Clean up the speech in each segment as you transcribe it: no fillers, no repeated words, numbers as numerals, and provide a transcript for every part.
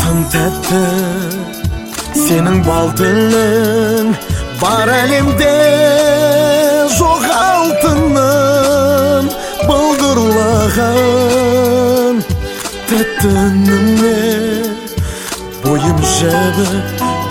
Тым тәтті сенің бал тілің, бар әлемде жоқ алтыным, бұлдырлаған тәтті үніңе бойым жібіп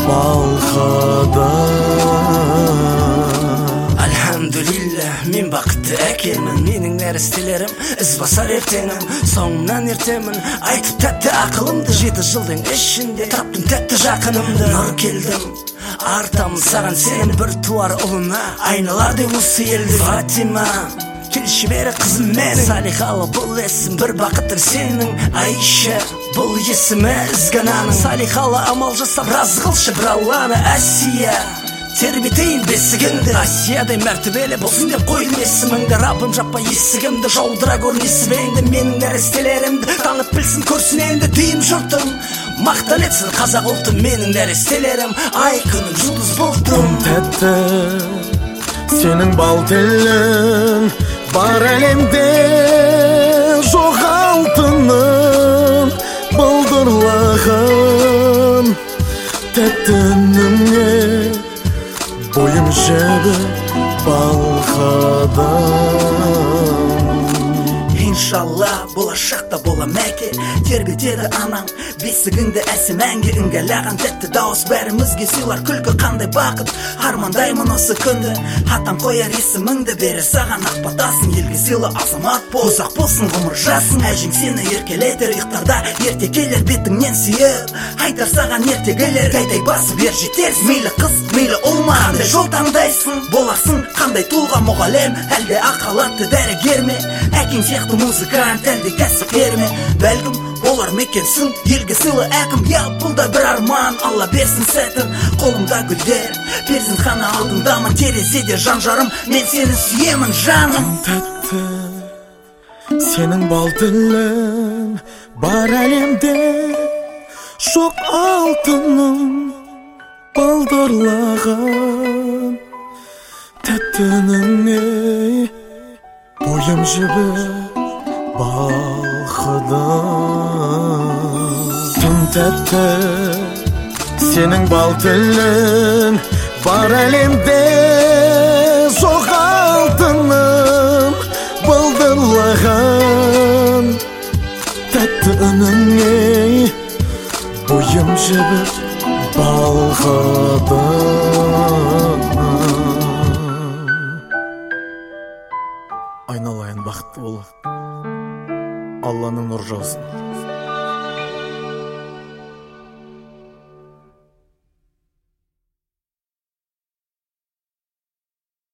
балқадан. Альхамдулилля, мен бақытты әкемін, менің нәрестелерім із басар ертеңім. Соңымнан ертемін айтып тәтті ақылымды, 7 жылдың ішінде таптым тәтті жақынымды. Нұр келдім, артамын саған сен бір туар ұлына, айналарды осы елді. Фатима, келші бері қызым менің, Салихалы бұл есім бір бақыттың сенің. Айша, бұл есімі ізгананың, Салихалы амал жасап разы қылшы бір Алланы. Асия, тербетейін бесігіңді, Асиядай мәртебелі болсын деп қойдым есіміңді. Раббым жаппа есігімді, жаудыра көр несібеңді, менің нәрестелерімді танып білсін көрсін енді. Дүйім жұртым мақтан етсін қазақ ұлтым, менің нәрестелерім ай күнім жұлдыз бұлтым. Тәтті сенің бал тілің, бар әлемде жоқ алтыным, бұлдырлаған тәтті үніңе бойым жібіп балқадан. Иншалла болашақта болам әке, тербетеді анаң бесігіңді әсем әнге үңгәлаған тәтті дауыс бәрімізге сыйлар күлкі. Қандай бақыт армандаймын осы күнді, атам қояр есіміңді берер саған ақ батасын. Елге сыйлы азамат бол, ұзақ болсын ғұмыр жасын. Әжің сені еркелетер ұйықтарда, ерте келер бетіңнен сүйіп айтар саған ертегілер. Қайтай басып ер жетерсің, мейлі қыз мейлі ұл ма, қандай жол таңдайсың, боларсың қандай тұлға, мұғалім әлде ақалатты дәрігер ме, әкең сияқты музыкант әлде кәсіпкер ме. Бәлкім олар мекенсің елге сыйлы әкім, я бұл да бір арман, Алла берсін сәтін. Қолымда гүлдер, перзентхана алдындамын, терезеде жан жарым, мен сені сүйемін жаным. Тәтті сенің бал тілің, бар әлемде жоқ алтыным, бұлдырлаған тәтті үніңе бойым жібіп балқадан. Тым тәтті сенің бал тілің, бар әлемде жоқ алтыным, бұлдырлаған тәтті үніңе бойым жібіп балқадан. Айналайын бақытты болып, Алланың нұр жаусын.